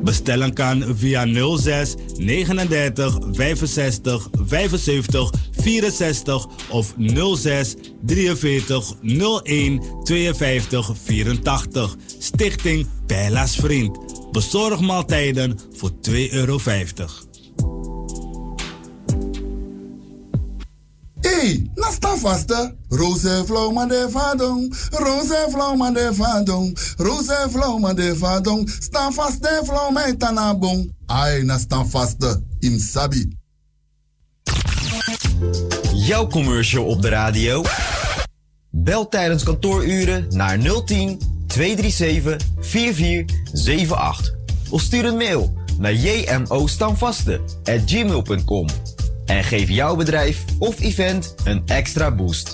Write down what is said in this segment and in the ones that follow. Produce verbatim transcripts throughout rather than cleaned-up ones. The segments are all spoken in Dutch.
Bestellen kan via nul zes negenendertig vijfenzestig vijfenzeventig vierenzestig of nul zes drieënveertig nul een tweeënvijftig vierentachtig. Stichting Pijla's Vriend. Bezorg maaltijden voor twee euro vijftig. Hey, na sta vaste. Roze vrouw maar de vadong. Roze vrouw maar de vadong. Roze vrouw maar de vadong. Sta vaste vrouw met tanabong. Ai, na sta vaste. In sabi. Jouw commercial op de radio? Bel tijdens kantooruren naar nul tien tweehonderdzevenendertig vierentveertig zevenentachtig. Of stuur een mail naar jmostamvaste at gmail punt com. En geef jouw bedrijf of event een extra boost.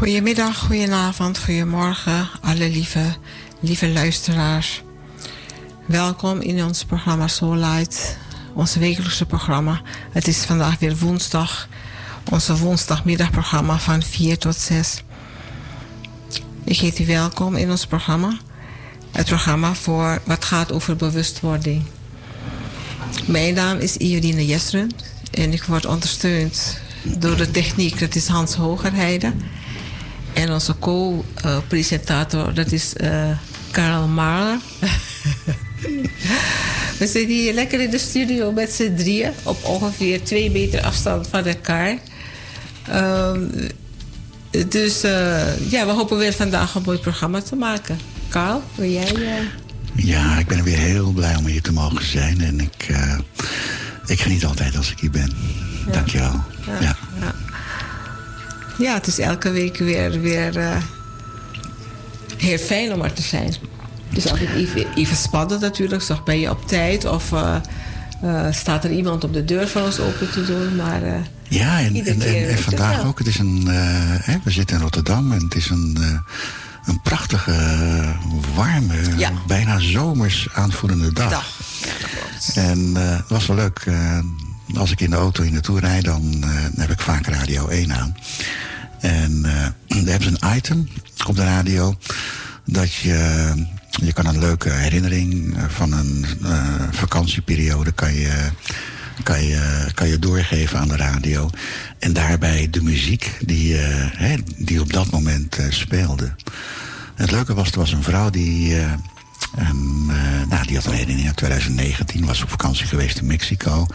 Goedemiddag, goedenavond, goedemorgen, alle lieve, lieve luisteraars. Welkom in ons programma Soul Light, ons wekelijkse programma. Het is vandaag weer woensdag, onze woensdagmiddagprogramma van vier tot zes. Ik heet u welkom in ons programma. Het programma voor wat gaat over bewustwording. Mijn naam is Iodine Jesrun en ik word ondersteund door de techniek, dat is Hans Hogerheide. En onze co-presentator, dat is uh, Karel Marler. We zitten hier lekker in de studio met z'n drieën, op ongeveer twee meter afstand van elkaar. Um, dus uh, ja, we hopen weer vandaag een mooi programma te maken. Karel, wil jij... Uh... Ja, ik ben weer heel blij om hier te mogen zijn. En ik, uh, ik geniet altijd als ik hier ben. Ja. Dankjewel. Ja, ja. Ja. ja, het is elke week weer, weer uh, heel fijn om er te zijn. Het is altijd even, even spannend natuurlijk. Zorg ben je op tijd of uh, uh, staat er iemand op de deur voor ons open te doen. Maar, uh, ja, en, en, en, en vandaag het ook. Het is een, uh, hè, we zitten in Rotterdam en het is een... Uh, Een prachtige, warme, ja. bijna zomers aanvoelende dag. dag. Ja, en uh, het was wel leuk. Uh, als ik in de auto hier naartoe rijd, dan uh, heb ik vaak Radio één aan. En uh, daar hebben ze een item op de radio. Dat je, je kan een leuke herinnering van een uh, vakantieperiode kan je, kan, je, kan je doorgeven aan de radio. En daarbij de muziek die, uh, hè, die op dat moment uh, speelde. Het leuke was, er was een vrouw die... Uh, en, uh, nou, die had een herinnering in twintig negentien, was op vakantie geweest in Mexico.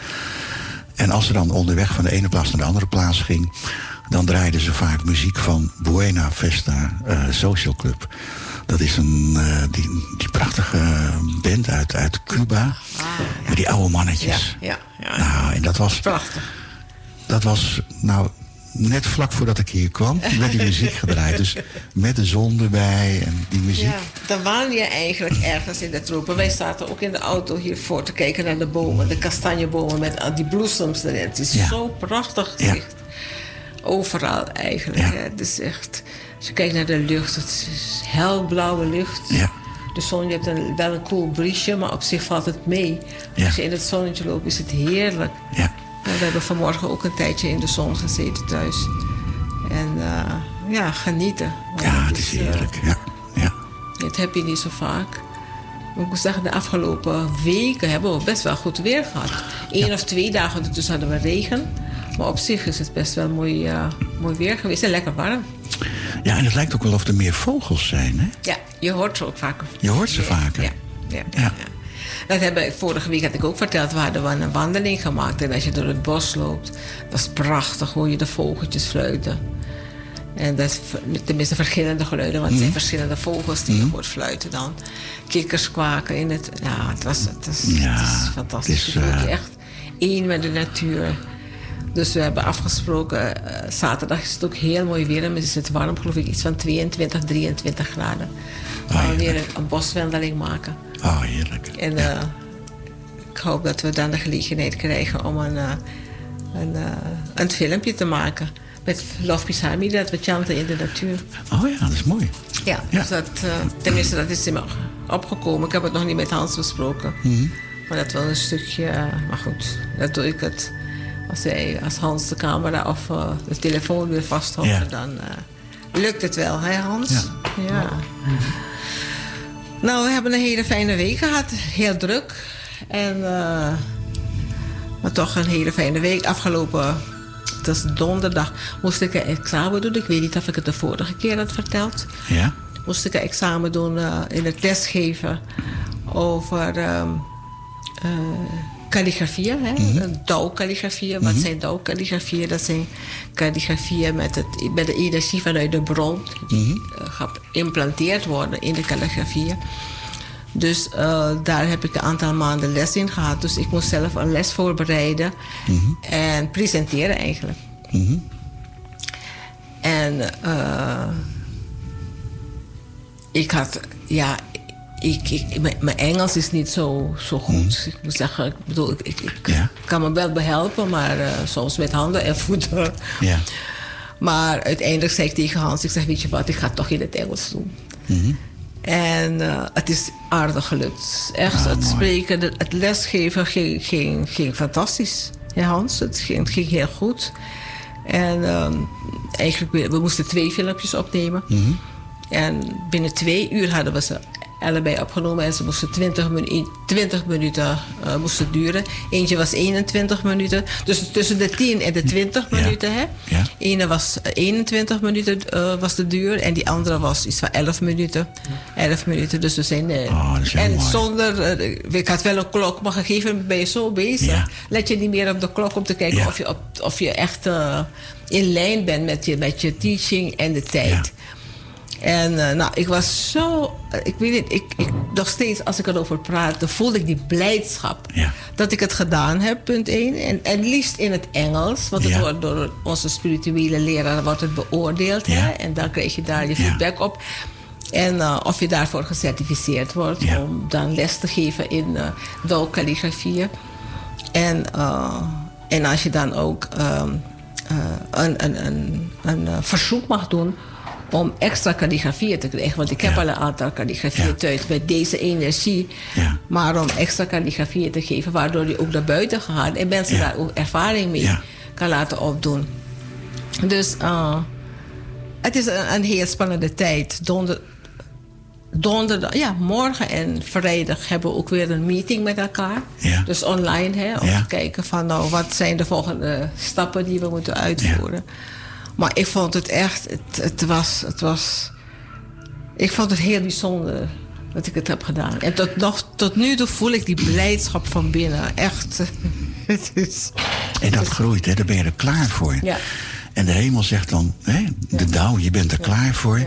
En als ze dan onderweg van de ene plaats naar de andere plaats ging... dan draaiden ze vaak muziek van Buena Vista uh, Social Club. Dat is een, uh, die, die prachtige band uit, uit Cuba. Ah, ja. Met die oude mannetjes. Ja, ja, ja. Nou, en dat was... Prachtig. Dat was, nou, net vlak voordat ik hier kwam, werd die muziek gedraaid. Dus met de zon erbij en die muziek. Ja, dan waren je eigenlijk ergens in de tropen. Wij zaten ook in de auto hiervoor te kijken naar de bomen. De kastanjebomen met al die bloesems erin. Het is ja. zo prachtig gezicht. Ja. Overal eigenlijk. Ja. Het is echt, als je kijkt naar de lucht, het is helblauwe lucht. Ja. De zon, je hebt een, wel een cool briesje, maar op zich valt het mee. Ja. Als je in het zonnetje loopt, is het heerlijk. Ja. We hebben vanmorgen ook een tijdje in de zon gezeten thuis. En uh, ja, genieten. Ja, het is heerlijk. Uh, ja. Ja. Dat heb je niet zo vaak. Ik moet zeggen, de afgelopen weken hebben we best wel goed weer gehad. Eén ja. of twee dagen ertussen hadden we regen. Maar op zich is het best wel mooi, uh, mooi weer geweest en lekker warm. Ja, en het lijkt ook wel of er meer vogels zijn, hè? Ja, je hoort ze ook vaker. Je hoort ze vaker? Ja. ja, ja, ja. ja. Dat hebben, vorige week had ik ook verteld, we hadden een wandeling gemaakt. En als je door het bos loopt, dat is prachtig, hoor je de vogeltjes fluiten. En dat is tenminste verschillende geluiden, want het zijn verschillende vogels die mm. je hoort fluiten dan. Kikkers kwaken in het... Ja, het, was, het, is, ja, het is fantastisch. Het is, je voelt je uh... echt één met de natuur. Dus we hebben afgesproken, uh, zaterdag is het ook heel mooi weer. En is het warm, geloof ik, iets van tweeëntwintig, drieëntwintig graden. We gaan oh, weer een, een boswandeling maken. Oh, heerlijk. En uh, ja. ik hoop dat we dan de gelegenheid krijgen om een, uh, een, uh, een filmpje te maken. Met Love Pisami, dat we chanten in de natuur. Oh ja, dat is mooi. Ja, ja. Dus dat, uh, tenminste, dat is in me opgekomen. Ik heb het nog niet met Hans besproken. Mm-hmm. Maar dat wel een stukje... Uh, maar goed, dat doe ik het. Als, hij, als Hans de camera of uh, de telefoon weer vasthoudt, ja. dan uh, lukt het wel, hè Hans? Ja. ja. Mm-hmm. Nou, we hebben een hele fijne week gehad. Heel druk. En, uh, maar toch een hele fijne week. Afgelopen, het is donderdag, moest ik een examen doen. Ik weet niet of ik het de vorige keer had verteld. Ja? Moest ik een examen doen uh, in het lesgeven over um, uh, kalligrafieën. Hè? Mm-hmm. Douwkalligrafieën. Mm-hmm. Wat zijn douwkalligrafieën? Dat zijn kalligrafieën met, het, met de energie vanuit de bron. Die mm-hmm. uh, geïmplanteerd worden in de kalligrafieën. Dus uh, daar heb ik een aantal maanden les in gehad. Dus ik moest zelf een les voorbereiden. Mm-hmm. En presenteren eigenlijk. Mm-hmm. En uh, ik had... Ja, ik, ik, mijn, mijn Engels is niet zo, zo goed. Mm. Ik moet zeggen, ik bedoel, ik, ik, ik ja. kan me wel behelpen, maar uh, soms met handen en voeten. Ja. Maar uiteindelijk zei ik tegen Hans, ik zeg, weet je wat, ik ga het toch in het Engels doen. Mm-hmm. En uh, het is aardig gelukt. Echt, ah, het mooi. Spreken, het lesgeven ging, ging, ging fantastisch. Ja, Hans, het ging, het ging heel goed. En um, eigenlijk, we moesten twee filmpjes opnemen. Mm-hmm. En binnen twee uur hadden we ze allebei opgenomen. En ze moesten twintig, minu- twintig minuten uh, moesten duren. Eentje was eenentwintig minuten. Dus tussen de tien en de twintig ja. minuten. Hè? Ja. Ene was eenentwintig minuten uh, was de duur. En die andere was iets van elf minuten. elf minuten. Dus we zijn... Uh, oh, en mooi. Zonder... Uh, ik had wel een klok, maar gegeven ben je zo bezig. Ja. Let je niet meer op de klok om te kijken ja. of, je op, of je echt uh, in lijn bent met je, met je teaching en de tijd. Ja. En uh, nou, ik was zo... Ik weet niet, ik, ik, nog steeds als ik erover praat, dan voelde ik die blijdschap. Ja. Dat ik het gedaan heb, punt één. En, en liefst in het Engels. Want het ja. wordt door onze spirituele leraar wordt het beoordeeld. Ja. Hè? En dan krijg je daar je feedback ja. op. En uh, of je daarvoor gecertificeerd wordt. Ja. Om dan les te geven in uh, Dao-kalligrafieën. En, uh, en als je dan ook um, uh, een, een, een, een uh, verzoek mag doen om extra kalligrafieën te krijgen. Want ik heb ja. al een aantal kalligrafieën ja. thuis met deze energie. Ja. Maar om extra kalligrafieën te geven, waardoor je ook naar buiten gaat en mensen ja. daar ook ervaring mee ja. kan laten opdoen. Dus uh, het is een, een heel spannende tijd. Donder, donderdag, ja, morgen en vrijdag hebben we ook weer een meeting met elkaar. Ja. Dus online, hè, om ja. te kijken van nou, wat zijn de volgende stappen die we moeten uitvoeren. Ja. Maar ik vond het echt, het, het, was, het was... Ik vond het heel bijzonder dat ik het heb gedaan. En tot, nog, tot nu toe voel ik die blijdschap van binnen. Echt. Het is, en dat is, groeit, hè? Daar ben je er klaar voor. Ja. En de hemel zegt dan, hè, de ja. Dao, je bent er ja. klaar voor. Ja.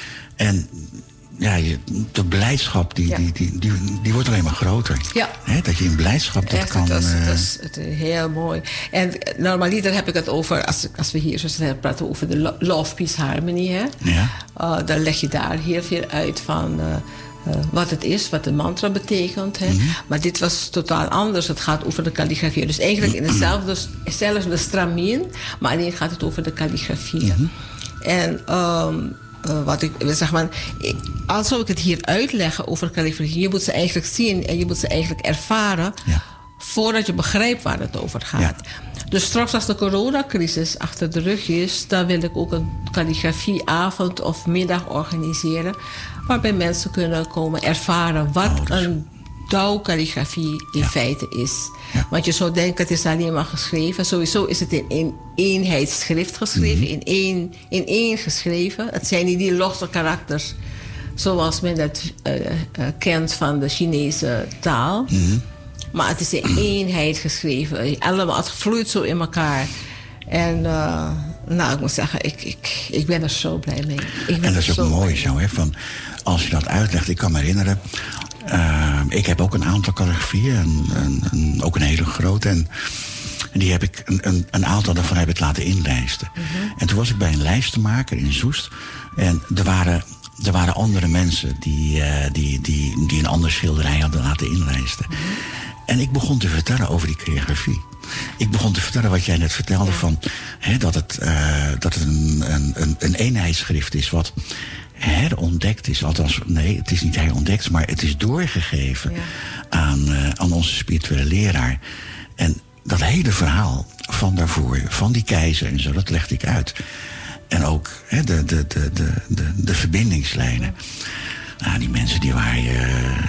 En ja, je, de blijdschap, die, ja. die, die, die, die wordt alleen maar groter. Ja. Hè, dat je in blijdschap dat echt, kan... Het is, uh, het is, het is heel mooi. En normaliter heb ik het over, als, als we hier zo zijn, praten over de Love, Peace, Harmony. Hè? Ja. Uh, dan leg je daar heel veel uit van uh, uh, wat het is, wat de mantra betekent. Hè? Mm-hmm. Maar dit was totaal anders. Het gaat over de kalligrafie. Dus eigenlijk in hetzelfde, hetzelfde stramien, maar alleen gaat het over de kalligrafie. Mm-hmm. En... Um, Uh, wat ik, zeg maar, als zou ik het hier uitleggen over kalligrafie, je moet ze eigenlijk zien en je moet ze eigenlijk ervaren ja. voordat je begrijpt waar het over gaat. Ja. Dus straks als de coronacrisis achter de rug is, dan wil ik ook een kalligrafieavond of middag organiseren, waarbij mensen kunnen komen ervaren wat oh, dus... een Dao-kalligrafie in ja. feite is. Ja. Want je zou denken, het is alleen maar geschreven. Sowieso is het in één eenheidsschrift geschreven, mm-hmm. in, één, in één geschreven. Het zijn niet die losse karakters zoals men dat uh, uh, kent van de Chinese taal. Mm-hmm. Maar het is in eenheid geschreven. Allemaal, het vloeit zo in elkaar. En uh, nou, ik moet zeggen, ik, ik, ik ben er zo blij mee. Ik ben en dat is ook mooi zo, hè? Van, als je dat uitlegt, ik kan me herinneren... Uh, ik heb ook een aantal kalligrafieën, en, en, en ook een hele grote. En, en die heb ik, een, een, een aantal daarvan heb ik laten inlijsten. Mm-hmm. En toen was ik bij een lijstenmaker in Soest. En er waren, er waren andere mensen die, uh, die, die, die een andere schilderij hadden laten inlijsten. Mm-hmm. En ik begon te vertellen over die kalligrafie. Ik begon te vertellen wat jij net vertelde, ja. van, hè, dat het, uh, dat het een, een, een eenheidsschrift is wat... herontdekt is. Althans, nee, het is niet herontdekt, maar het is doorgegeven ja. aan, uh, aan onze spirituele leraar. En dat hele verhaal van daarvoor, van die keizer en zo, dat legde ik uit. En ook he, de, de, de, de, de, de verbindingslijnen. Ja. Nou, die mensen die waren, uh,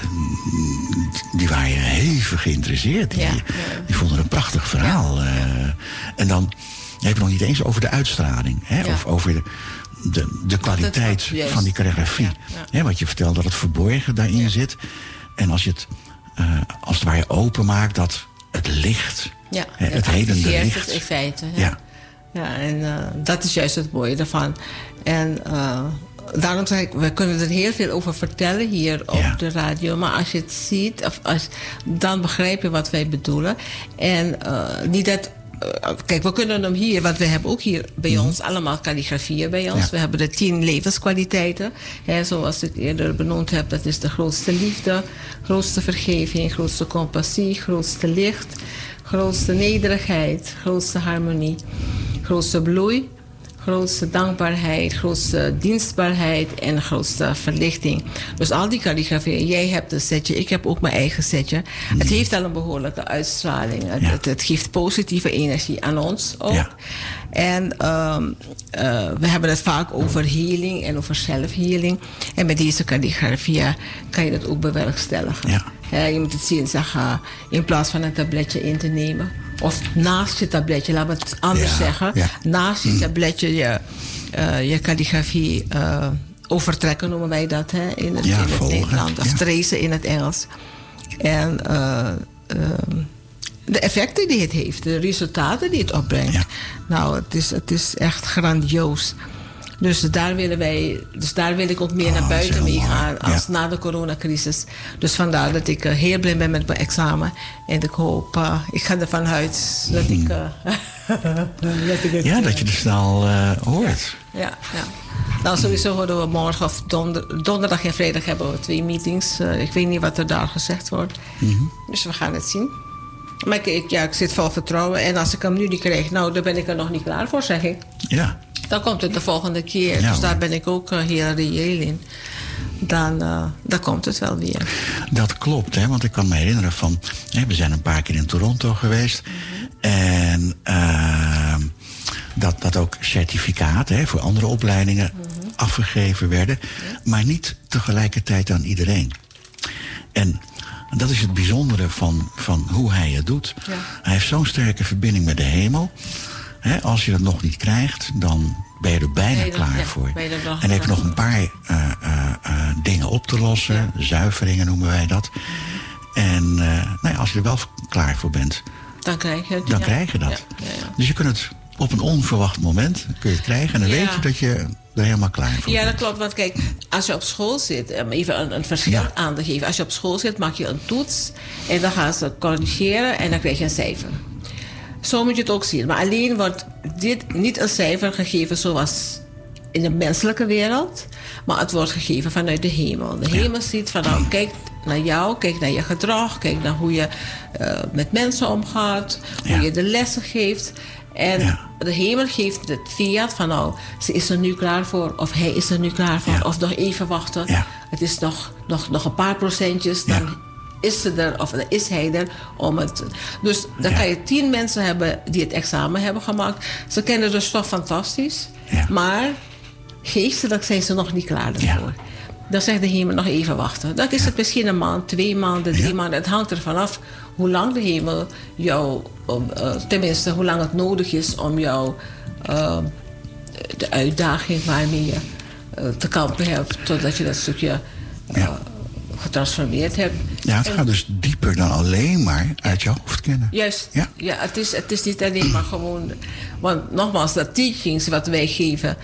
die waren hevig geïnteresseerd. Die, ja. Ja. die vonden het een prachtig verhaal. Ja. Uh, en dan heb je nog niet eens over de uitstraling. Hè, ja. Of over de... De, de kwaliteit wat, van die kalligrafie. Ja, ja. He, wat je vertelt, dat het verborgen daarin ja. zit. En als je het uh, als het ware openmaakt, dat het licht, ja, he, het hedende licht. Het in feite. Ja, ja. ja en uh, dat is juist het mooie ervan. En uh, daarom zeg ik, we kunnen er heel veel over vertellen hier op ja. de radio. Maar als je het ziet, of als, dan begrijp je wat wij bedoelen. En uh, niet dat... Kijk, we kunnen hem hier, want we hebben ook hier bij mm-hmm. ons allemaal kalligrafieën bij ons. Ja. We hebben de tien levenskwaliteiten. Hè, zoals ik eerder benoemd heb, dat is de grootste liefde, grootste vergeving, grootste compassie, grootste licht, grootste nederigheid, grootste harmonie, grootste bloei, grootste dankbaarheid, grootste dienstbaarheid en grootste verlichting. Dus al die kalligrafie, jij hebt een setje, ik heb ook mijn eigen setje. Mm. Het heeft al een behoorlijke uitstraling. Het, ja. het, het geeft positieve energie aan ons ook. Ja. En um, uh, we hebben het vaak over healing en over self-healing. En met deze kalligrafie kan je dat ook bewerkstelligen. Ja. Uh, je moet het zien, zeg, uh, in plaats van een tabletje in te nemen. Of naast je tabletje, laten we het anders ja, zeggen. Ja. Naast je mm. tabletje je, uh, je kalligrafie uh, overtrekken, noemen wij dat hè, in het, ja, in het Nederlands. Of ja. tracen in het Engels. En uh, uh, de effecten die het heeft, de resultaten die het opbrengt. Ja. Nou, het is, het is echt grandioos. Dus daar willen wij, dus daar wil ik ook meer oh, naar buiten mee gaan als ja. na de coronacrisis. Dus vandaar dat ik uh, heel blij ben met mijn examen. En ik hoop, uh, ik ga ervan uit dat ik... Uh, dat ik het, ja, dat je er snel uh, hoort. Ja, ja, ja. Nou, sowieso horen we morgen of donder, donderdag en vrijdag hebben we twee meetings. Uh, ik weet niet wat er daar gezegd wordt. Mm-hmm. Dus we gaan het zien. Maar ik, ik, ja, ik zit vol vertrouwen. En als ik hem nu niet krijg, nou, dan ben ik er nog niet klaar voor, zeg ik. Ja. Dan komt het de volgende keer. Ja, dus daar ben ik ook uh, heel reëel in. Dan, uh, dan komt het wel weer. Dat klopt, hè? Want ik kan me herinneren van... Hè, we zijn een paar keer in Toronto geweest. Mm-hmm. En uh, dat, dat ook certificaten hè, voor andere opleidingen mm-hmm. afgegeven werden. Ja. Maar niet tegelijkertijd aan iedereen. En dat is het bijzondere van, van hoe hij het doet. Ja. Hij heeft zo'n sterke verbinding met de hemel... He, als je dat nog niet krijgt, dan ben je er bijna je klaar ja, voor. En hij heeft nog een paar uh, uh, uh, dingen op te lossen. Ja. Zuiveringen noemen wij dat. En uh, nou ja, als je er wel klaar voor bent, dan krijg je, het, dan ja. krijg je dat. Ja, ja, ja. Dus je kunt het op een onverwacht moment kun je het krijgen. En dan ja. weet je dat je er helemaal klaar voor ja, bent. Ja, dat klopt. Want kijk, als je op school zit, om even een, een verschil ja. aan te geven. Als je op school zit, maak je een toets. En dan gaan ze corrigeren en dan krijg je een cijfer. Zo moet je het ook zien. Maar alleen wordt dit niet een cijfer gegeven zoals in de menselijke wereld. Maar het wordt gegeven vanuit de hemel. De hemel ja. ziet van nou, kijk naar jou, kijk naar je gedrag. Kijk naar hoe je uh, met mensen omgaat. Hoe ja. je de lessen geeft. En ja. de hemel geeft het fiat van nou, ze is er nu klaar voor. Of hij is er nu klaar voor. Ja. Of nog even wachten. Ja. Het is nog, nog, nog een paar procentjes. Dan ja. is ze er of is hij er om het... Dus dan ja. kan je tien mensen hebben die het examen hebben gemaakt. Ze kennen de stof fantastisch. Ja. Maar geestelijk zijn ze nog niet klaar daarvoor. Ja. Dan zegt de hemel nog even wachten. Dan is ja. het misschien een maand, twee maanden, drie ja. maanden. Het hangt ervan af hoe lang de hemel jou... Uh, tenminste, hoe lang het nodig is om jou... Uh, de uitdaging waarmee je uh, te kampen hebt... totdat je dat stukje... Uh, ja. getransformeerd hebt. Ja, het en, gaat dus dieper dan alleen maar uit je hoofd kennen. Juist. Ja, ja het, is, het is niet alleen maar gewoon... Want nogmaals, dat teachings wat wij geven...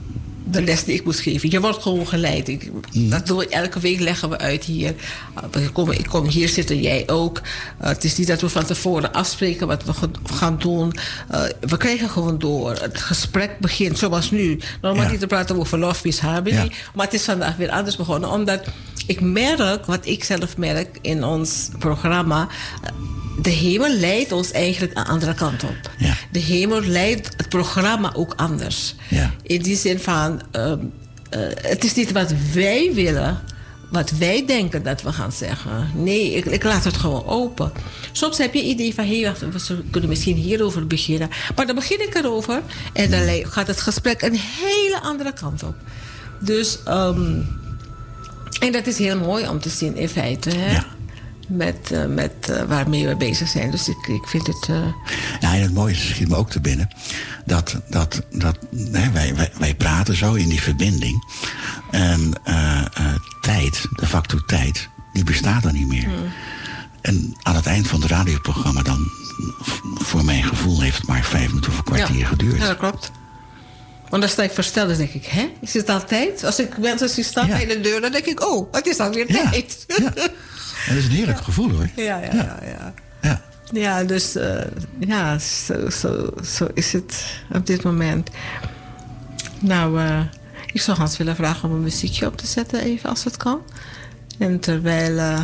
de les die ik moest geven, je wordt gewoon geleid. Ik, mm. Dat doe ik, elke week leggen we uit hier. Uh, ik, kom, ik kom hier zitten, jij ook. Uh, het is niet dat we van tevoren afspreken wat we gaan doen. Uh, we krijgen gewoon door. Het gesprek begint zoals nu. Normaal niet te praten over love, peace, harmony. Ja. Maar het is vandaag weer anders begonnen. Omdat ik merk, wat ik zelf merk in ons programma... De hemel leidt ons eigenlijk een andere kant op. Ja. De hemel leidt het programma ook anders. Ja. In die zin van... Uh, uh, het is niet wat wij willen... wat wij denken dat we gaan zeggen. Nee, ik, ik laat het gewoon open. Soms heb je een idee van... Hey, wacht, we kunnen misschien hierover beginnen. Maar dan begin ik erover... en dan gaat het gesprek een hele andere kant op. Dus... Um, en dat is heel mooi om te zien in feite. Hè? Ja. Met, uh, met uh, waarmee we bezig zijn. Dus ik, ik vind het... Uh... Ja, en het mooie schiet me ook te binnen. Dat, dat, dat hè, wij, wij, wij praten zo in die verbinding. En uh, uh, tijd, de factor tijd, die bestaat dan niet meer. Hmm. En aan het eind van het radioprogramma dan... voor mijn gevoel heeft het maar vijf minuten of een kwartier ja. geduurd. Ja, dat klopt. Want dan sta ik versteld en denk ik, hè? Is het al tijd? Als ik mensen zie staan bij ja. de deur, dan denk ik, oh, het is alweer ja. tijd. Ja. En dat is een heerlijk ja. gevoel, hoor. Ja, ja, ja. Ja, ja. ja. ja dus uh, ja, zo, zo, zo is het op dit moment. Nou, uh, ik zou Hans willen vragen om een muziekje op te zetten, even als het kan. En terwijl uh,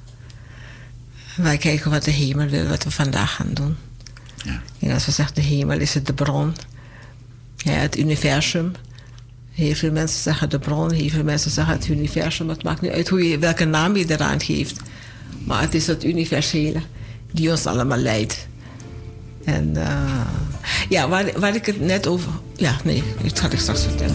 wij kijken wat de hemel wil, wat we vandaag gaan doen. Ja. En als we zeggen de hemel, is het de bron. ja, het universum. Heel veel mensen zeggen de bron, heel veel mensen zeggen het universum. Het maakt niet uit hoe je, welke naam je eraan geeft. Maar het is het universele die ons allemaal leidt. En uh, ja, waar, waar ik het net over... Ja, nee, dat ga ik straks vertellen.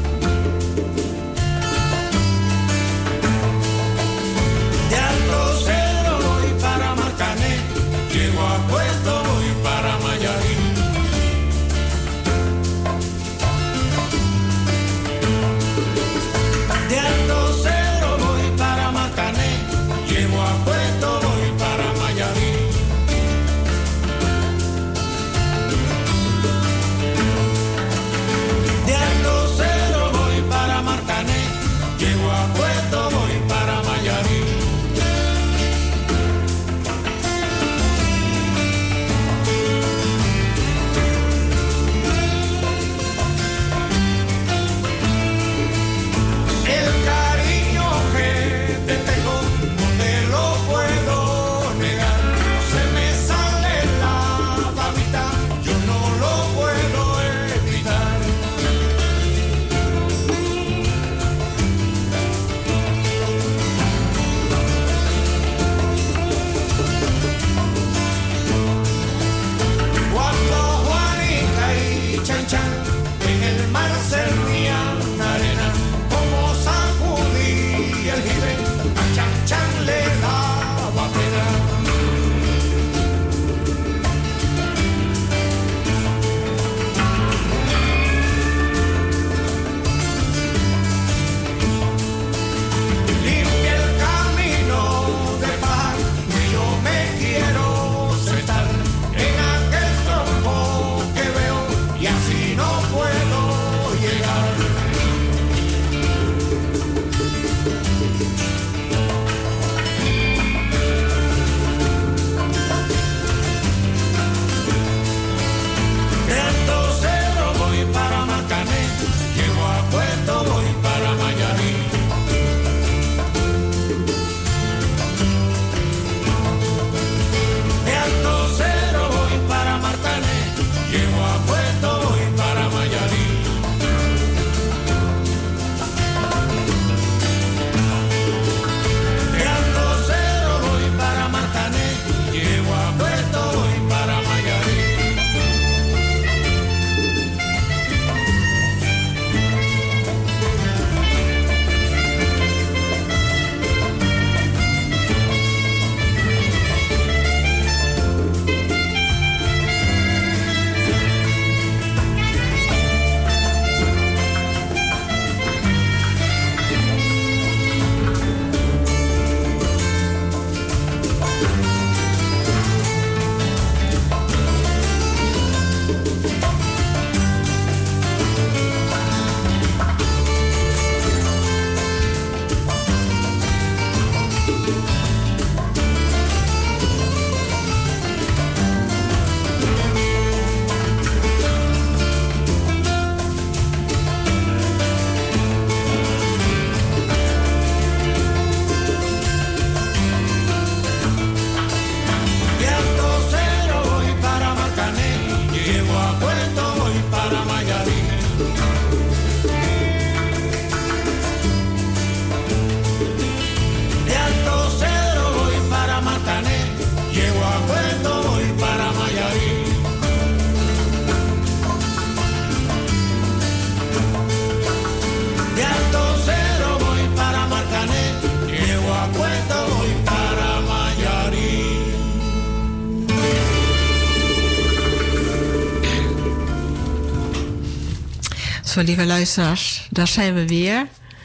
Zo, lieve luisteraars, daar zijn we weer.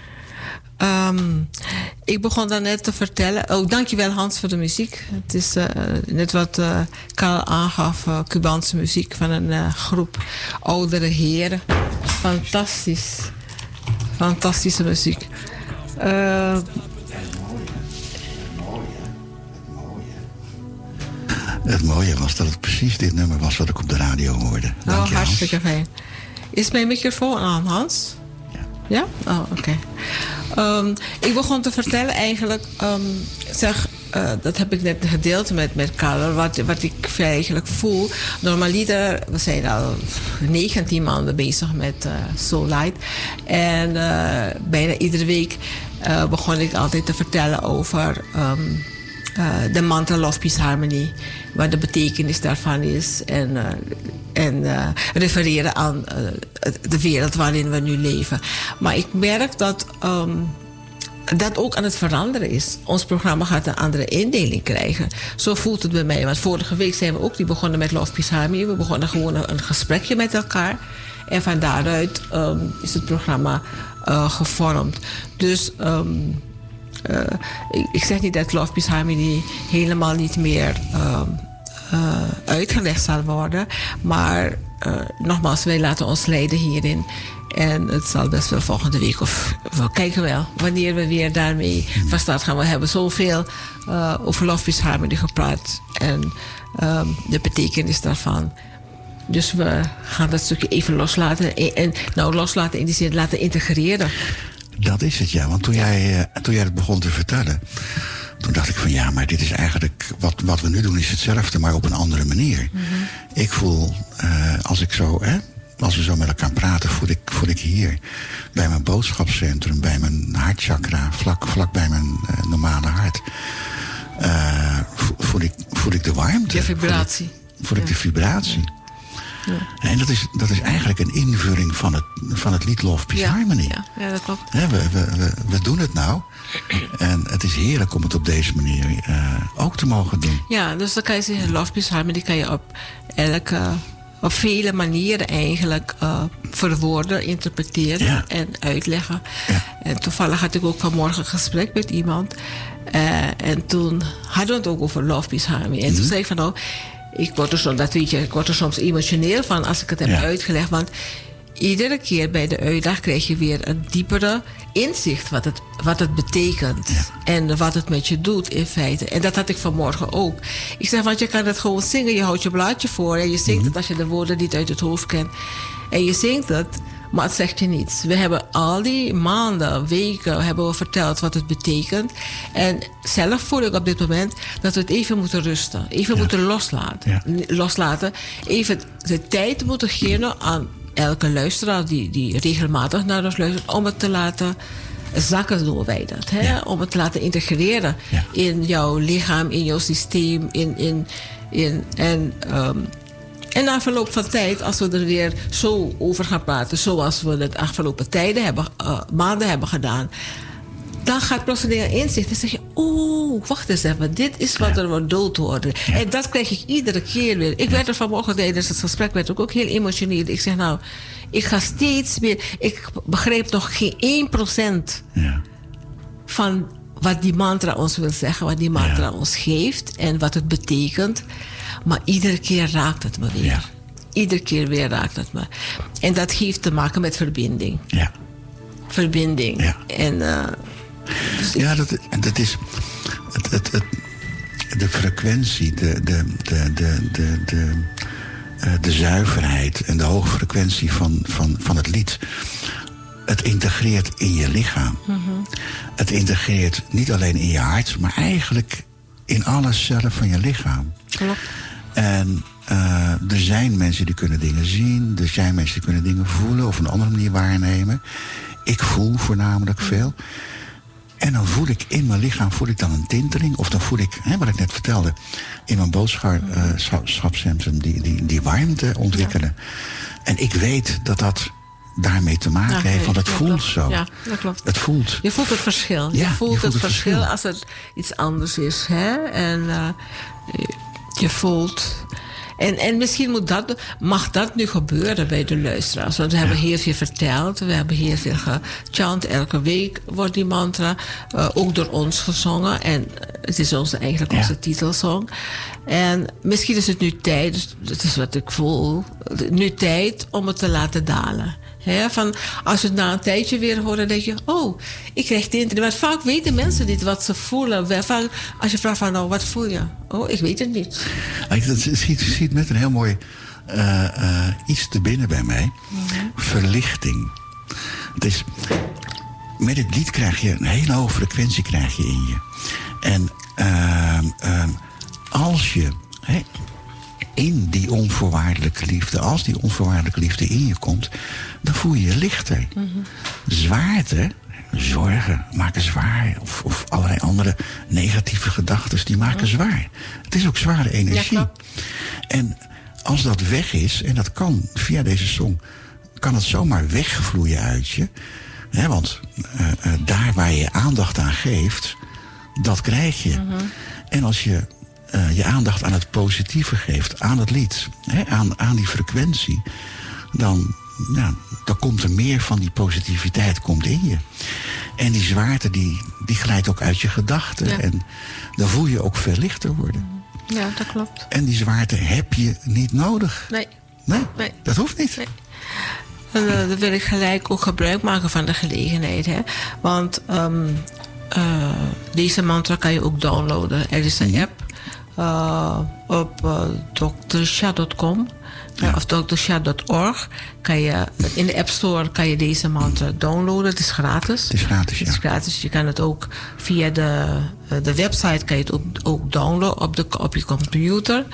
Um, ik begon daarnet te vertellen... Oh, dankjewel Hans voor de muziek. Het is uh, net wat uh, Karel aangaf, uh, Cubaanse muziek van een uh, groep oudere heren. Fantastisch. Fantastische muziek. Uh, Het mooie was dat het precies dit nummer was wat ik op de radio hoorde. Dank oh, je, hartstikke Hans. fijn. Is mijn microfoon aan, Hans? Ja. Ja? Oh, oké. Okay. Um, ik begon te vertellen eigenlijk... Um, zeg, uh, dat heb ik net gedeeld met, met Karel, wat, wat ik eigenlijk voel. Normaliter, we zijn al negentien maanden bezig met uh, Soul Light. En uh, bijna iedere week uh, begon ik altijd te vertellen over um, uh, de mantra Love, Peace, Harmony. Wat de betekenis daarvan is. En, uh, en uh, refereren aan uh, de wereld waarin we nu leven. Maar ik merk dat... Um, dat ook aan het veranderen is. Ons programma gaat een andere indeling krijgen. Zo voelt het bij mij. Want vorige week zijn we ook die begonnen met Love, Peace, Harmony. We begonnen gewoon een, een gesprekje met elkaar. En van daaruit um, is het programma uh, gevormd. Dus um, uh, ik, ik zeg niet dat Love, Peace, Harmony helemaal niet meer um, uh, uitgelegd zal worden. Maar uh, nogmaals, wij laten ons leiden hierin. En het zal best wel volgende week, of we kijken wel, wanneer we weer daarmee van start gaan. We hebben zoveel uh, over Love, Peace, Harmony gepraat. En um, de betekenis daarvan. Dus we gaan dat stukje even loslaten. En, en nou, loslaten in die zin laten integreren. Dat is het, ja. Want toen jij, uh, toen jij het begon te vertellen... toen dacht ik van ja, maar dit is eigenlijk... wat, wat we nu doen is hetzelfde, maar op een andere manier. Mm-hmm. Ik voel, uh, als ik zo... Hè, als we zo met elkaar praten, voel ik, voel ik hier... bij mijn boodschapscentrum, bij mijn hartchakra... vlak, vlak bij mijn uh, normale hart... Uh, voel, ik, voel ik de warmte. De vibratie. Voel ik, voel ik ja. de vibratie. Ja. Ja. En dat is, dat is eigenlijk een invulling van het, van het lied Love, Peace, ja. Harmony. Ja, ja, dat klopt. He, we, we, we, we doen het nou. En het is heerlijk om het op deze manier uh, ook te mogen doen. Ja, dus dan kan je zeggen, Love, Peace, Harmony kan je op elke... op vele manieren eigenlijk uh, verwoorden, interpreteren ja. en uitleggen. Ja. En toevallig had ik ook vanmorgen een gesprek met iemand. Uh, en toen hadden we het ook over Love, Peace, Harmony. En mm-hmm. toen zei ik van nou, ik word er soms, dat weet je, ik word er soms emotioneel van als ik het heb ja. uitgelegd. Want iedere keer bij de uitleg krijg je weer een diepere inzicht wat het, wat het betekent. Ja. En wat het met je doet in feite. En dat had ik vanmorgen ook. Ik zeg, want je kan het gewoon zingen. Je houdt je blaadje voor en je zingt mm-hmm. het als je de woorden niet uit het hoofd kent. En je zingt het, maar het zegt je niets. We hebben al die maanden, weken, hebben we verteld wat het betekent. En zelf voel ik op dit moment dat we het even moeten rusten. Even ja. moeten loslaten. Ja. loslaten. Even de tijd moeten geven aan elke luisteraar die, die regelmatig naar ons luistert, om het te laten zakken, doen wij dat. Hè? Ja. Om het te laten integreren ja. in jouw lichaam, in jouw systeem. In, in, in, en, um, en na verloop van tijd, als we er weer zo over gaan praten, zoals we het afgelopen tijden hebben, uh, maanden hebben gedaan, dan gaat plotseling een inzicht en zeg je, oeh, wacht eens even, dit is wat ja. er wordt dood worden. Ja. En dat krijg ik iedere keer weer. Ik ja. werd er vanmorgen tijdens het gesprek werd ook, ook heel emotioneel. Ik zeg nou, ik ga steeds meer, ik begreep nog geen één procent ja. van wat die mantra ons wil zeggen, wat die mantra ja. ons geeft en wat het betekent. Maar iedere keer raakt het me weer. Ja. Iedere keer weer raakt het me. En dat heeft te maken met verbinding. Ja. Verbinding. Ja. En uh, dus ja, dat, dat is het, het, het, de frequentie, de, de, de, de, de, de, uh, de zuiverheid en de hoge frequentie van, van, van het lied. Het integreert in je lichaam. Mm-hmm. Het integreert niet alleen in je hart, maar eigenlijk in alle cellen van je lichaam. Klopt. En uh, er zijn mensen die kunnen dingen zien, er zijn mensen die kunnen dingen voelen of op een andere manier waarnemen. Ik voel voornamelijk veel. En dan voel ik in mijn lichaam voel ik dan een tinteling. Of dan voel ik, hè, wat ik net vertelde, in mijn boodschapscentrum uh, die, die, die warmte ontwikkelen. Ja. En ik weet dat dat daarmee te maken ja, heeft, want het voelt zo. Ja, dat klopt. Het voelt. Je voelt het verschil. Je, ja, voelt, je voelt het, het verschil, verschil als het iets anders is. Hè? En uh, je voelt... En, en misschien moet dat, mag dat nu gebeuren bij de luisteraars. Want we hebben heel veel verteld. We hebben heel veel gechant. Elke week wordt die mantra uh, ook door ons gezongen. En het is onze, eigenlijk onze ja. titelsong. En misschien is het nu tijd, dus dat is wat ik voel, nu tijd om het te laten dalen. He, van, als je het na een tijdje weer hoort, dan denk je, oh, ik krijg tinten. Want vaak weten mensen niet wat ze voelen. Vaak, als je vraagt van, nou, wat voel je? Oh, ik weet het niet. Dat schiet, schiet met een heel mooi uh, uh, iets te binnen bij mij. Mm-hmm. Verlichting. Het is, met het lied krijg je een hele hoge frequentie krijg je in je. En uh, uh, als je hè, in die onvoorwaardelijke liefde, als die onvoorwaardelijke liefde in je komt, dan voel je je lichter. Mm-hmm. Zwaarte, zorgen maken zwaar. Of, of allerlei andere negatieve gedachten, die maken mm-hmm. zwaar. Het is ook zware energie. Ja, en als dat weg is, en dat kan via deze song, kan het zomaar wegvloeien uit je. Hè, want uh, uh, daar waar je aandacht aan geeft, dat krijg je. Mm-hmm. En als je uh, je aandacht aan het positieve geeft, aan het lied, hè, aan, aan die frequentie, dan, ja, dan komt er meer van die positiviteit komt in je. En die zwaarte, die, die glijdt ook uit je gedachten. Ja. En dan voel je ook veel lichter worden. Ja, dat klopt. En die zwaarte heb je niet nodig. Nee. Nee, nee. Dat hoeft niet. Nee. En, uh, dan wil ik gelijk ook gebruik maken van de gelegenheid. Hè? Want um, uh, deze mantra kan je ook downloaden. Er is een mm-hmm. app uh, op uh, doctorsha punt com ja. of doctorsha punt org. Kan je, in de App Store kan je deze mantra downloaden. Het is gratis. Het is gratis, ja. Het is gratis. Je kan het ook via de, de website kan je het ook, ook downloaden op, de, op je computer.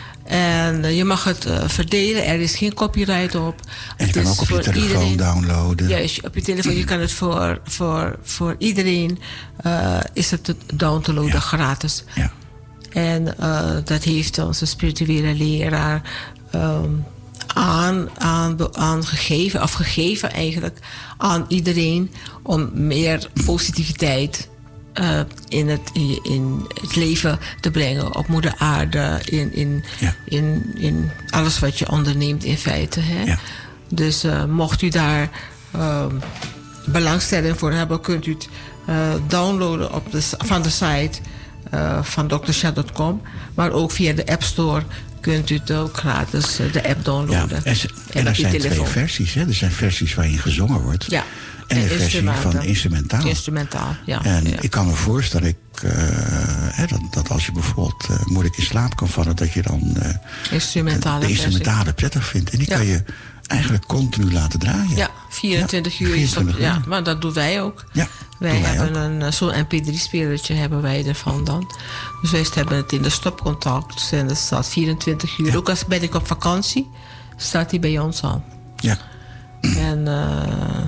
En je mag het uh, verdelen. Er is geen copyright op. En je het kan ook op je telefoon iedereen downloaden. Ja, op je telefoon. Je kan het voor, voor, voor iedereen uh, is het te downloaden, ja. gratis. Ja. En uh, dat heeft onze spirituele leraar um, aan, aan, aangegeven, of gegeven eigenlijk, aan iedereen om meer positiviteit Uh, in, het, in, in het leven te brengen op moeder aarde, in, in, ja. in, in alles wat je onderneemt in feite. Hè? Ja. Dus uh, mocht u daar uh, belangstelling voor hebben, kunt u het uh, downloaden op de, van de site uh, van doctorsha punt com, maar ook via de App Store kunt u het ook gratis uh, de app downloaden. Ja, en en er zijn telefoon. twee versies. Hè? Er zijn versies waarin gezongen wordt. Ja. En de versie van instrumentaal. Instrumentaal, ja. En ja. ik kan me voorstellen ik, uh, hè, dat, dat als je bijvoorbeeld uh, moeilijk in slaap kan vallen, dat je dan uh, instrumentale de, de instrumentale prettig vindt. En die ja. kan je eigenlijk continu laten draaien. Ja, vierentwintig uur. vierentwintig uur. Ja, maar dat doen wij ook. Ja, wij wij hebben ook. een zo'n M P drie spelertje hebben wij ervan dan. Dus wij hebben het in de stopcontact. En dat staat vierentwintig uur. Ja. Ook als ben ik op vakantie, staat die bij ons aan. Ja. En uh,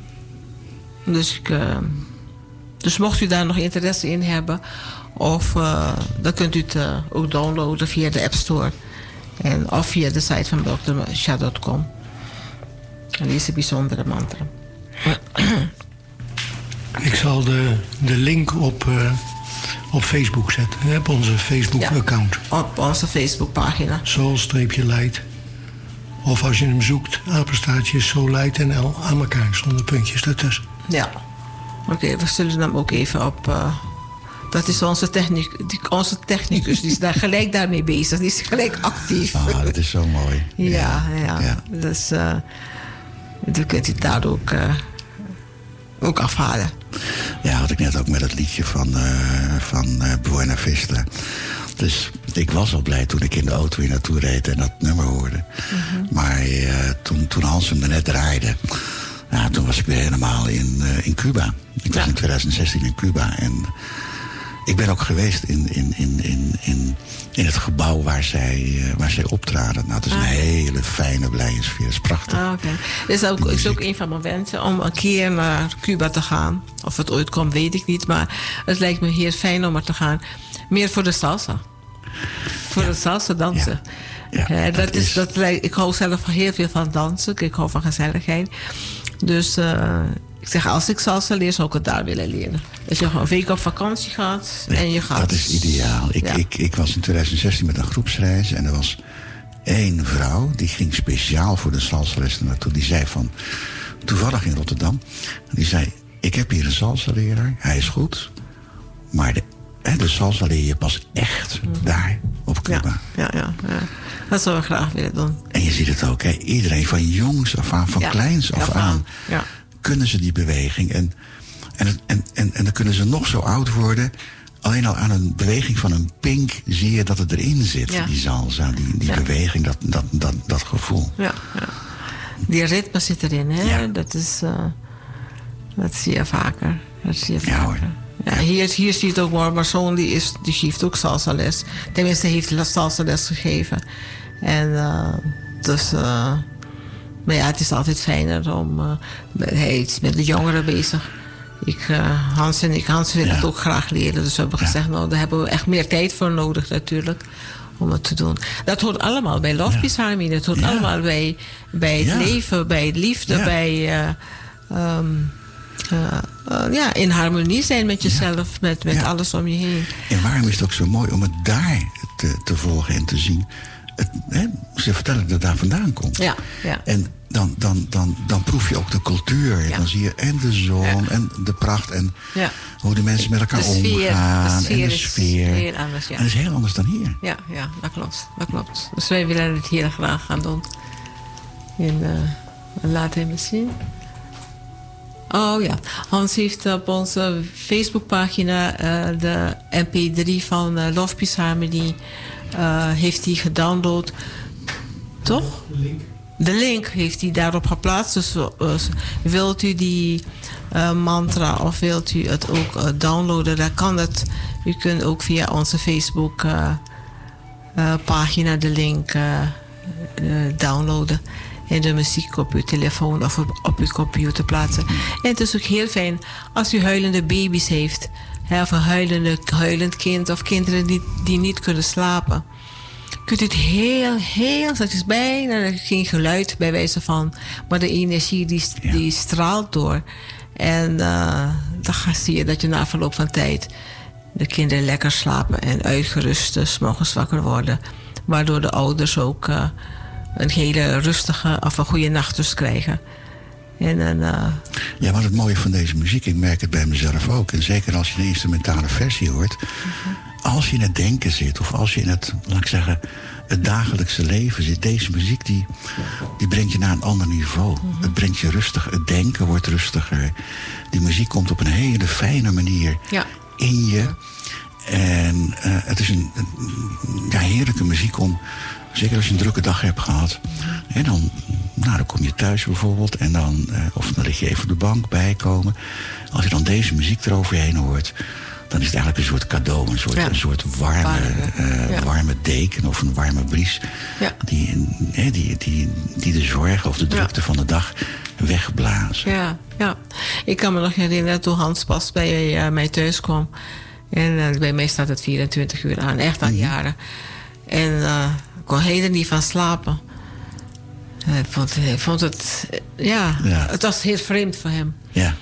Dus, ik, uh, dus mocht u daar nog interesse in hebben, of uh, dan kunt u het uh, ook downloaden via de App Store en of via de site van doctorsha punt com. En deze bijzondere mantra. Ik zal de, de link op, uh, op Facebook zetten, op onze Facebook-account. Ja, op onze Facebook-pagina. Soul-Light. Of als je hem zoekt, apenstaartje Soul-Light N L aan elkaar, zonder puntjes ertussen. Ja, oké, okay, we zullen hem ook even op. Uh, dat is onze, techniek, die, onze technicus, die is daar gelijk daarmee bezig, die is gelijk actief. Ah, dat is zo mooi. Ja, ja. ja. ja. Dus uh, dan kunt u daar ook, uh, ook afhalen. Ja, had ik net ook met het liedje van, uh, van uh, Buena Vista. Dus ik was al blij toen ik in de auto weer naartoe reed en dat nummer hoorde. Mm-hmm. Maar uh, toen, toen Hans hem er net draaide, nou, toen was ik weer helemaal in, uh, in Cuba. Ik was ja. in twintig zestien in Cuba. En ik ben ook geweest in, in, in, in, in, in het gebouw waar zij, uh, waar zij optraden. Nou, het is ah. een hele fijne, blije sfeer. Het is prachtig. Ah, okay. Dat is ook, is ook een van mijn wensen om een keer naar Cuba te gaan. Of het ooit komt, weet ik niet. Maar het lijkt me heel fijn om er te gaan. Meer voor de salsa. Voor ja. de salsa dansen. Ja. Ja, uh, dat dat is, is... Dat, ik hou zelf heel veel van dansen. Ik hou van gezelligheid. Dus uh, ik zeg, als ik salsa leer, zou ik het daar willen leren. Dat je een week op vakantie gaat en je gaat. Dat is ideaal. Ik, ja. ik, ik was in twintig zestien met een groepsreis en er was één vrouw die ging speciaal voor de salsa-les naartoe. Die zei van, toevallig in Rotterdam, die zei, ik heb hier een salsa-leraar, hij is goed, maar de, hè, de salsa leer je pas echt mm-hmm. daar op Cuba. Ja, ja, ja, ja. Dat zou ik graag willen doen. En je ziet het ook, hè? Iedereen van jongs af aan, van ja. kleins af ja, aan, ja. kunnen ze die beweging. En, en, en, en, en dan kunnen ze nog zo oud worden. Alleen al aan een beweging van een pink zie je dat het erin zit. Ja. Die salsa, die, die ja. beweging, dat, dat, dat, dat gevoel. Ja, ja. Die ritme zit erin, hè? Ja. Dat is, uh, dat zie je vaker. Dat zie je vaker. Ja, hoor. Ja, hier, hier zie je het ook wel. Mijn zoon die is, die geeft ook salsa les. Tenminste, heeft salsa les gegeven. En uh, dus... Uh, maar ja, het is altijd fijner om... Uh, hij is met de jongeren bezig. Ik, uh, Hans en ik, Hans wil ja. het ook graag leren. Dus we hebben ja. gezegd, nou, daar hebben we echt meer tijd voor nodig natuurlijk. Om het te doen. Dat hoort allemaal bij Love Peace ja. Harmony. Dat hoort ja. allemaal bij, bij het ja. leven, bij het liefde, ja. bij... Uh, um, Uh, uh, ja, in harmonie zijn met jezelf, ja. met, met ja. alles om je heen. En waarom is het ook zo mooi om het daar te, te volgen en te zien? Het, hè, ze vertellen dat het daar vandaan komt. Ja, ja. En dan, dan, dan, dan proef je ook de cultuur. En ja. dan zie je en de zon ja. en de pracht en ja. hoe de mensen met elkaar de sfeer, omgaan. De sfeer en de sfeer. Is heel anders, ja. En dat is heel anders dan hier. Ja, ja, dat klopt. Dat klopt. Dus wij willen het hier graag gaan doen. En uh, laat hem eens zien. Oh ja, Hans heeft op onze Facebookpagina uh, de M P drie van uh, Love Peace Harmony uh, heeft hij gedownload. Toch? De link. De link heeft hij daarop geplaatst. Dus uh, wilt u die uh, mantra of wilt u het ook uh, downloaden, dan kan het. U kunt ook via onze Facebook uh, uh, pagina de link uh, uh, downloaden. En de muziek op uw telefoon of op, op uw computer plaatsen. En het is ook heel fijn als u huilende baby's heeft. Hè, of een huilende, huilend kind of kinderen die, die niet kunnen slapen. Kunt u het heel, heel... Het is bijna geen geluid bij wijze van... Maar de energie die, die straalt door. En uh, dan zie je dat je na verloop van tijd... de kinderen lekker slapen en uitgerust 's morgens wakker worden. Waardoor de ouders ook... Uh, een hele rustige of een goede nachtrust krijgen. En dan, uh... Ja, wat het mooie van deze muziek, ik merk het bij mezelf ook. En zeker als je de instrumentale versie hoort. Uh-huh. Als je in het denken zit, of als je in het, laat ik zeggen, het dagelijkse leven zit. Deze muziek die, die brengt je naar een ander niveau. Uh-huh. Het brengt je rustig, het denken wordt rustiger. Die muziek komt op een hele fijne manier ja. in je. En uh, het is een, een ja, heerlijke muziek om... Zeker als je een drukke dag hebt gehad. En dan, nou, dan kom je thuis bijvoorbeeld. En dan, uh, of dan lig je even op de bank bijkomen. Als je dan deze muziek eroverheen hoort. Dan is het eigenlijk een soort cadeau. Een soort, ja. een soort warme, uh, ja. warme deken of een warme bries. Ja. Die, uh, die, die, die de zorgen of de drukte ja. van de dag wegblazen. Ja, ja, ik kan me nog herinneren toen Hans pas bij uh, mij thuis kwam. En uh, bij mij staat het vierentwintig uur aan. Echt al mm-hmm. jaren. En... Uh, ik kon helemaal niet van slapen. Hij vond, hij vond het... Ja, ja, het was heel vreemd voor hem. Ja.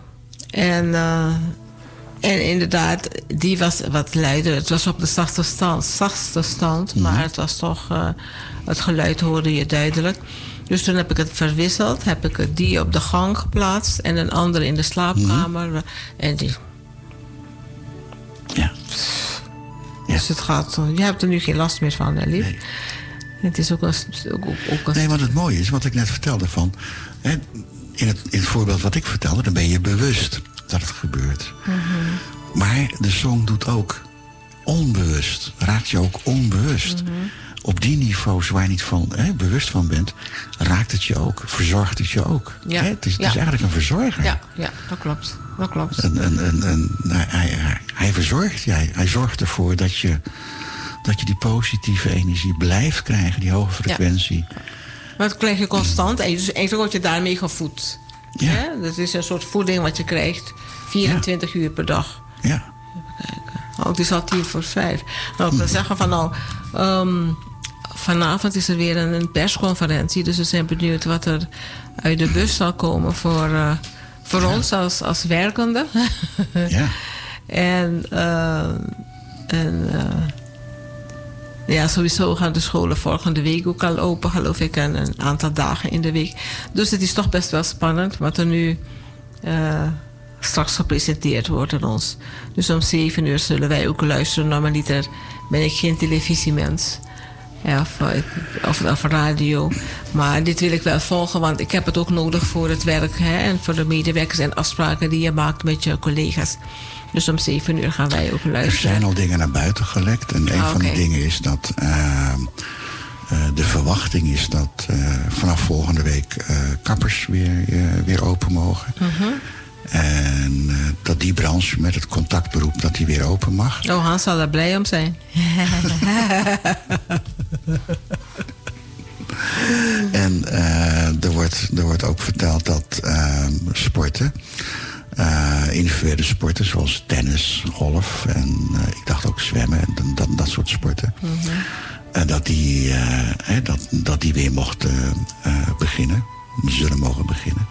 En, uh, en inderdaad, die was wat luider. Het was op de zachtste stand, zachtste stand mm-hmm. maar het was toch... Uh, het geluid hoorde je duidelijk. Dus toen heb ik het verwisseld. Heb ik het die op de gang geplaatst. En een andere in de slaapkamer. Mm-hmm. En die... Ja. Ja. Dus het gaat, je hebt er nu geen last meer van, hè, lief? Nee. Het is ook een, ook, ook een... Nee, wat het mooie is, wat ik net vertelde van... Hè, in, het, in het voorbeeld wat ik vertelde, dan ben je bewust dat het gebeurt. Mm-hmm. Maar de song doet ook onbewust. Raakt je ook onbewust. Mm-hmm. Op die niveaus waar je niet van, hè, bewust van bent... raakt het je ook, verzorgt het je ook. Ja. Hè, het, is, het ja. is eigenlijk een verzorger. Ja, ja, dat klopt. Dat klopt. En, en, en, en, hij, hij, hij verzorgt je. Hij, hij zorgt ervoor dat je, dat je die positieve energie blijft krijgen. Die hoge frequentie. Ja. Maar dat krijg je constant. En dus eigenlijk word je daarmee gevoed. Ja. Ja? Dat is een soort voeding wat je krijgt. vierentwintig ja. uur per dag. Ja. Even kijken. Oh, het is al tien voor vijf. Nou, ik wil zeggen van nou... Um, vanavond is er weer een, een persconferentie. Dus we zijn benieuwd wat er uit de bus zal komen voor... Uh, Voor ja. ons als, als werkende. Ja. En, uh, en uh, ja, sowieso gaan de scholen volgende week ook al open, geloof ik. En een aantal dagen in de week. Dus het is toch best wel spannend wat er nu uh, straks gepresenteerd wordt aan ons. Dus om zeven uur zullen wij ook luisteren. Normaliter ben ik geen televisiemens. Ja, of, of, of radio. Maar dit wil ik wel volgen, want ik heb het ook nodig voor het werk. Hè, en voor de medewerkers en afspraken die je maakt met je collega's. Dus om zeven uur gaan wij ook luisteren. Er zijn al dingen naar buiten gelekt. En een ah, van okay. die dingen is dat... Uh, uh, de verwachting is dat uh, vanaf volgende week uh, kappers weer, uh, weer open mogen. Uh-huh. En uh, dat die branche met het contactberoep dat die weer open mag. Oh, Hans zal er blij om zijn. En uh, er, wordt, er wordt ook verteld dat uh, sporten, uh, individuele sporten zoals tennis, golf en uh, ik dacht ook zwemmen en dat, dat soort sporten, mm-hmm. uh, dat, die, uh, hè, dat, dat die weer mochten uh, beginnen, zullen mogen beginnen.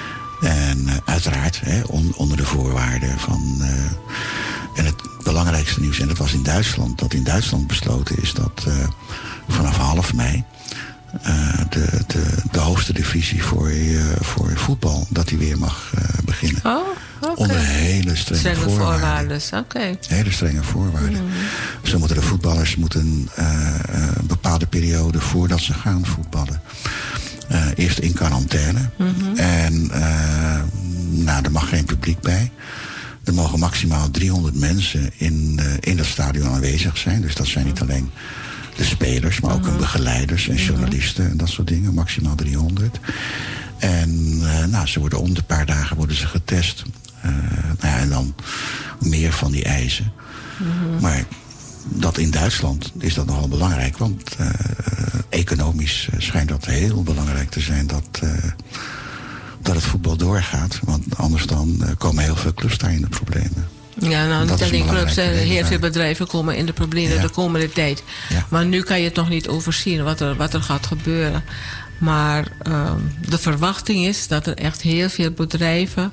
En uh, uiteraard hè, on, onder de voorwaarden van... Uh, en het belangrijkste nieuws, en dat was in Duitsland... dat in Duitsland besloten is dat uh, vanaf half mei... Uh, de, de, de hoogste divisie voor, uh, voor voetbal... dat die weer mag uh, beginnen. Oh, okay. Onder hele strenge, strenge voorwaarden. voorwaarden. Okay. Hele strenge voorwaarden. Mm-hmm. Zo moeten de voetballers moeten, uh, uh, een bepaalde periode... voordat ze gaan voetballen... Uh, eerst in quarantaine. Mm-hmm. En uh, nou, er mag geen publiek bij. Er mogen maximaal driehonderd mensen in, uh, in dat stadion aanwezig zijn. Dus dat zijn niet alleen de spelers, maar ook mm-hmm. begeleiders en journalisten mm-hmm. en dat soort dingen. Maximaal driehonderd. En uh, nou, ze worden om de paar dagen worden ze getest. Uh, nou ja, en dan meer van die eisen. Mm-hmm. Maar dat in Duitsland is dat nogal belangrijk. Want uh, economisch schijnt dat heel belangrijk te zijn dat, uh, dat het voetbal doorgaat. Want anders dan uh, komen heel veel clubs daar in de problemen. Ja, nou niet alleen clubs, heel veel bedrijven komen in de problemen ja. de komende tijd. Ja. Maar nu kan je het nog niet overzien wat er, wat er gaat gebeuren. Maar um, de verwachting is dat er echt heel veel bedrijven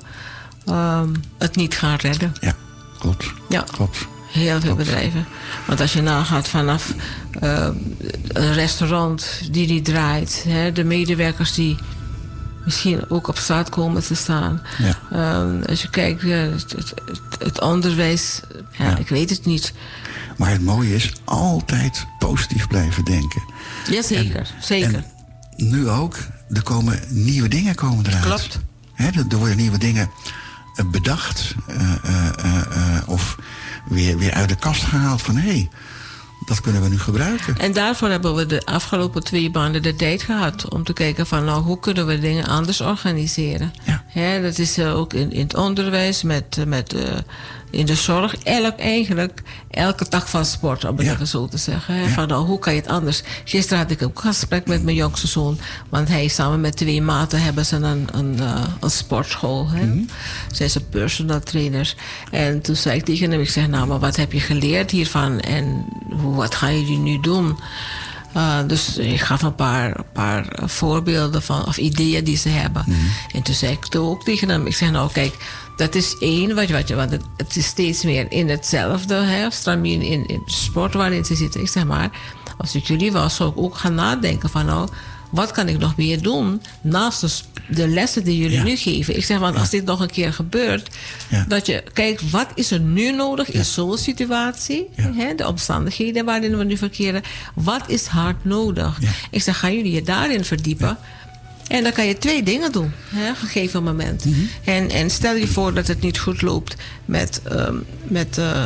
um, het niet gaan redden. Ja, klopt. Ja. klopt. Heel veel bedrijven. Want als je nagaat vanaf uh, een restaurant die niet draait... Hè, de medewerkers die misschien ook op straat komen te staan. Ja. Um, als je kijkt, uh, het, het, het onderwijs, ja, ja. ik weet het niet. Maar het mooie is altijd positief blijven denken. Jazeker, en, zeker. En nu ook, er komen nieuwe dingen komen eruit. Klopt. Hè, er, er worden nieuwe dingen uh, bedacht. Uh, uh, uh, uh, of... Weer, weer uit de kast gehaald van hé, hey, dat kunnen we nu gebruiken. En daarvoor hebben we de afgelopen twee maanden de tijd gehad om te kijken van nou, hoe kunnen we dingen anders organiseren. Ja. Ja, dat is uh, ook in, in het onderwijs, met, met, uh, in de zorg. Elk, eigenlijk elke tak van sport, om het ja. even zo te zeggen. Hè, ja. Van nou, hoe kan je het anders? Gisteren had ik ook een gesprek met mijn jongste zoon. Want hij samen met twee maten hebben ze een, een, uh, een sportschool. Hè. Mm-hmm. Zijn ze personal trainers. En toen zei ik tegen hem, ik zeg nou, maar wat heb je geleerd hiervan? En hoe, wat gaan jullie nu doen? Uh, dus ik gaf een paar, paar voorbeelden van, of ideeën die ze hebben. Mm-hmm. En toen zei ik ook tegen hem, ik zeg nou kijk, dat is één, wat je, wat je, want het, het is steeds meer in hetzelfde, hè, stramien in, in sport waarin ze zitten. Ik zeg maar, als ik jullie was, zou ik ook gaan nadenken van nou, wat kan ik nog meer doen naast de, de lessen die jullie ja. nu geven. Ik zeg, want ja. als dit nog een keer gebeurt, ja. dat je kijkt, wat is er nu nodig in ja. zo'n situatie? Ja. Hè, de omstandigheden waarin we nu verkeren. Wat is hard nodig? Ja. Ik zeg, gaan jullie je daarin verdiepen? Ja. En dan kan je twee dingen doen, hè, op een gegeven moment. Mm-hmm. En, en stel je voor dat het niet goed loopt met, um, met uh, uh,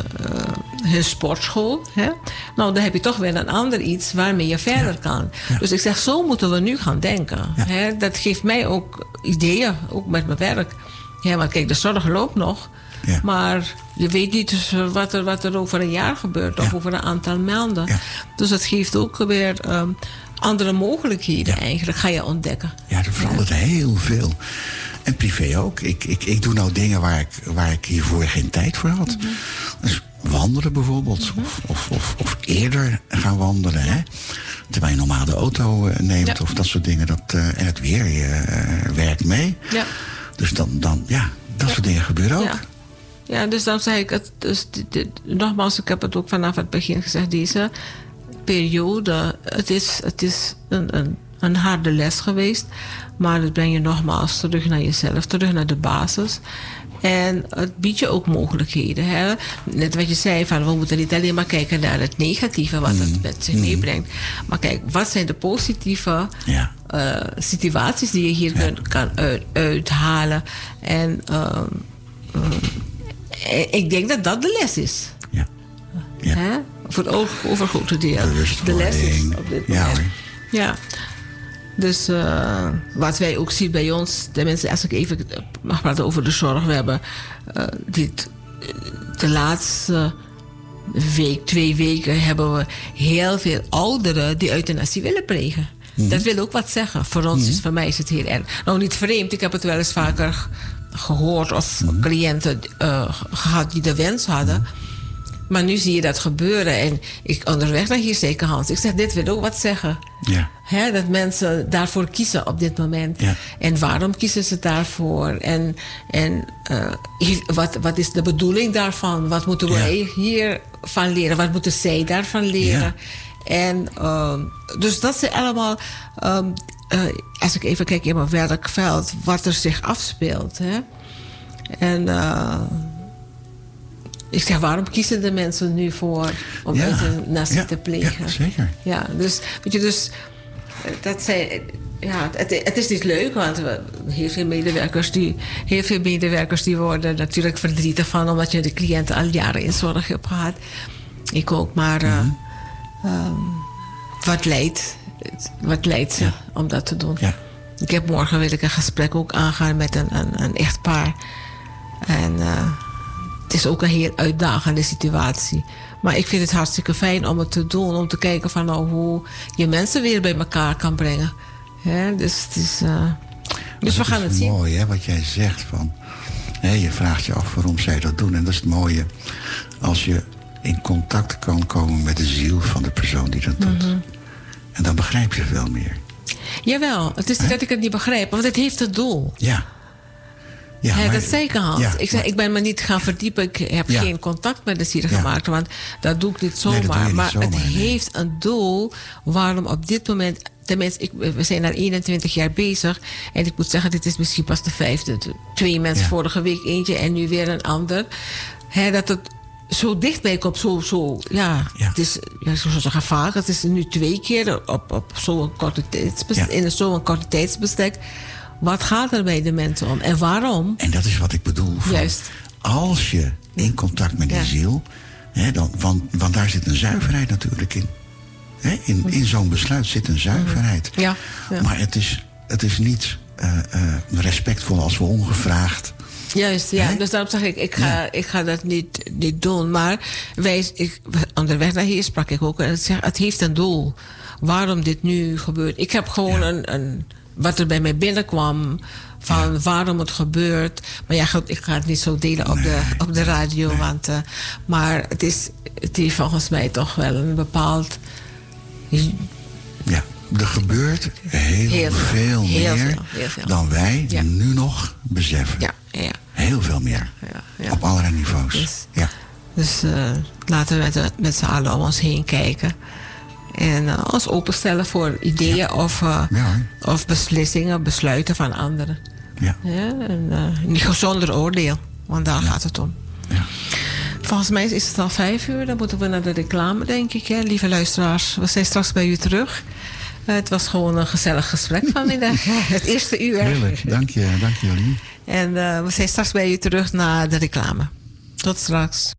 hun sportschool. Hè? Nou, dan heb je toch weer een ander iets waarmee je verder ja. kan. Ja. Dus ik zeg, zo moeten we nu gaan denken. Ja. Hè? Dat geeft mij ook ideeën, ook met mijn werk. Ja, want kijk, de zorg loopt nog. Ja. Maar je weet niet dus wat, er, wat er over een jaar gebeurt. Ja. Of over een aantal maanden. Ja. Dus het geeft ook weer... Um, andere mogelijkheden ja. eigenlijk ga je ontdekken. Ja, er verandert ja. heel veel. En privé ook. Ik, ik, ik doe nou dingen waar ik, waar ik hiervoor geen tijd voor had. Mm-hmm. Dus wandelen bijvoorbeeld. Mm-hmm. Of, of, of, of eerder gaan wandelen. Ja. Hè? Terwijl je normaal de auto uh, neemt ja. of dat soort dingen. Dat, uh, en het weer uh, werkt mee. Ja. Dus dan, dan ja, dat ja. soort dingen gebeuren ook. Ja. Ja, dus dan zei ik het. Dus dit, dit, nogmaals, ik heb het ook vanaf het begin gezegd. Deze periode, het is, het is een, een, een harde les geweest. Maar het brengt je nogmaals terug naar jezelf, terug naar de basis. En het biedt je ook mogelijkheden. Hè? Net wat je zei, van, we moeten niet alleen maar kijken naar het negatieve wat het met zich meebrengt. Maar kijk, wat zijn de positieve ja. uh, situaties die je hier ja. kunt, kan uit, uithalen. En uh, uh, ik denk dat dat de les is. Ja. Ja. Hè? Voor het overgrote deel. De les is op dit moment. Ja, ja. Dus uh, wat wij ook zien bij ons, tenminste als ik even mag praten over de zorg, we hebben uh, dit, de laatste week, twee weken hebben we heel veel ouderen die euthanasie willen plegen. Mm-hmm. Dat wil ook wat zeggen. Voor ons mm-hmm. is, voor mij is het heel erg. Nou, niet vreemd, ik heb het wel eens vaker gehoord of mm-hmm. cliënten uh, gehad die de wens hadden. Mm-hmm. Maar nu zie je dat gebeuren. En ik onderweg naar hier zeker Hans. Ik zeg, dit wil ook wat zeggen. Ja. He, dat mensen daarvoor kiezen op dit moment. Ja. En waarom kiezen ze daarvoor? En, en uh, wat, wat is de bedoeling daarvan? Wat moeten ja. wij hiervan leren? Wat moeten zij daarvan leren? Ja. En uh, dus dat zijn allemaal... Um, uh, als ik even kijk in mijn werkveld, wat er zich afspeelt. Hè? En... Uh, Ik zeg, waarom kiezen de mensen nu voor om ja, euthanasie ja, te plegen? Ja, zeker. Ja, dus, weet je, dus dat zijn, ja, het, het is niet leuk, want we, heel veel medewerkers die, heel veel medewerkers die worden natuurlijk verdrietig van, omdat je de cliënten al jaren in zorg hebt gehad. Ik ook, maar mm-hmm. uh, um, wat leidt, wat leidt ze ja. om dat te doen? Ja. Ik heb morgen wil ik een gesprek ook aangaan met een, een, een echtpaar. En uh, het is ook een heel uitdagende situatie. Maar ik vind het hartstikke fijn om het te doen. Om te kijken van nou, hoe je mensen weer bij elkaar kan brengen. Ja, dus het is, uh, dus we gaan het zien. Het is mooi hè, wat jij zegt. Van, hè, je vraagt je af waarom zij dat doen. En dat is het mooie. Als je in contact kan komen met de ziel van de persoon die dat doet. Mm-hmm. En dan begrijp je veel meer. Jawel, het is niet dat ik het niet begrijp. Want het heeft een doel. Ja. Ja, ja, maar, dat zeker, Hans. Ja, ik, zeg, maar, ik ben me niet gaan verdiepen. Ik heb ja. geen contact met de ziel ja. gemaakt. Want dat doe ik niet zomaar. Nee, niet maar zomaar, het nee. heeft een doel waarom op dit moment... Tenminste, ik, we zijn al eenentwintig jaar bezig. En ik moet zeggen, dit is misschien pas de vijfde. Twee mensen ja. vorige week, eentje en nu weer een ander. He, dat het zo dichtbij komt. Zo, zo, ja, ja. Het is, ja, zo zeggen vaak. Het is nu twee keer op, op zo'n korte tijdsbestek, ja. in zo'n korte tijdsbestek. Wat gaat er bij de mensen om en waarom? En dat is wat ik bedoel. Van, Juist. Als je in contact met die ja. ziel... Hè, dan, want, want daar zit een zuiverheid natuurlijk in. Hè, in, in zo'n besluit zit een zuiverheid. Ja. Ja. Maar het is, het is niet uh, uh, respectvol als we ongevraagd... Juist, ja. Hè? Dus daarom zeg ik, ik ga, ja. ik ga dat niet, niet doen. Maar wij, ik, onderweg naar hier sprak ik ook. En het, zeg, het heeft een doel. Waarom dit nu gebeurt. Ik heb gewoon ja. een... een wat er bij mij binnenkwam, van ja. waarom het gebeurt. Maar ja, goed, ik ga het niet zo delen op, nee, de, op de radio. Nee. Want, uh, maar het is, het is volgens mij toch wel een bepaald... Ja, er gebeurt heel, heel veel meer heel veel, heel veel. dan wij ja. nu nog beseffen. Ja, ja. Heel veel meer. Ja, ja. Op allerlei niveaus. Dus, ja. dus uh, laten we met, met z'n allen om ons heen kijken. En uh, ons openstellen voor ideeën ja. of, uh, ja, of beslissingen, besluiten van anderen. Ja. Ja, en, uh, niet zonder oordeel, want daar ja. gaat het om. Ja. Volgens mij is het al vijf uur, dan moeten we naar de reclame, denk ik. Ja, lieve luisteraars, we zijn straks bij u terug. Uh, het was gewoon een gezellig gesprek vanmiddag. Het eerste uur. Heerlijk, dank je, dank je, Jolien. En uh, we zijn straks bij u terug naar de reclame. Tot straks.